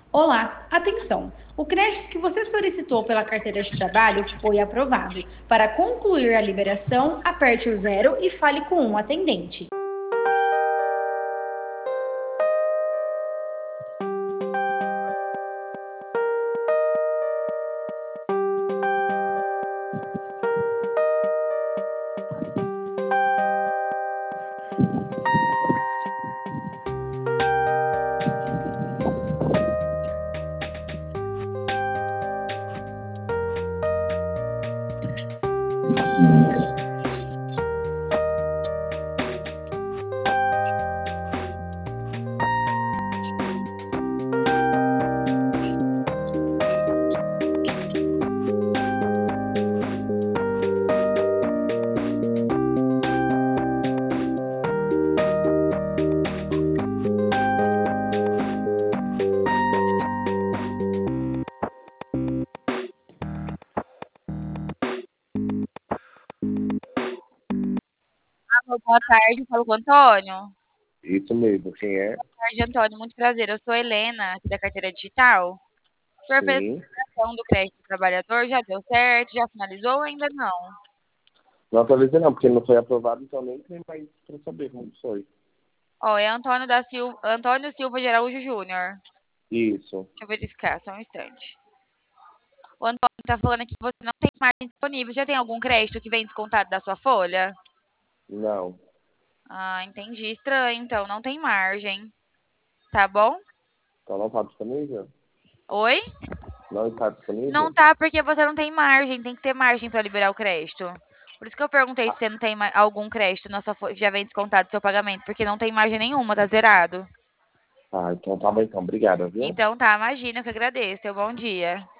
Olá, atenção! O crédito que você solicitou pela carteira de trabalho foi aprovado. Para concluir a liberação, aperte o zero e fale com um atendente. Boa tarde, falo com o Antônio. Isso mesmo, quem é? Boa tarde, Antônio, muito prazer. Eu sou Helena, aqui da Carteira Digital. O senhor fez a Sim. aplicação do crédito do trabalhador, já deu certo, já finalizou ou ainda não? Não atualizei não, porque não foi aprovado, então nem tem mais para saber como foi. Ó, é Antônio Silva de Araújo Júnior. Isso. Deixa eu verificar, só um instante. O Antônio tá falando aqui que você não tem margem disponível. Já tem algum crédito que vem descontado da sua folha? Não. Ah, entendi. Estranho, então, não tem margem. Tá bom? Então não está disponível? Oi? Não está Não disponível? tá porque você não tem margem, tem que ter margem para liberar o crédito. Por isso que eu perguntei se você não tem algum crédito na sua já vem descontado do seu pagamento, porque não tem margem nenhuma, tá zerado. Ah, então tá bom então. Obrigada, viu? Então tá, imagina, eu que agradeço. Bom dia.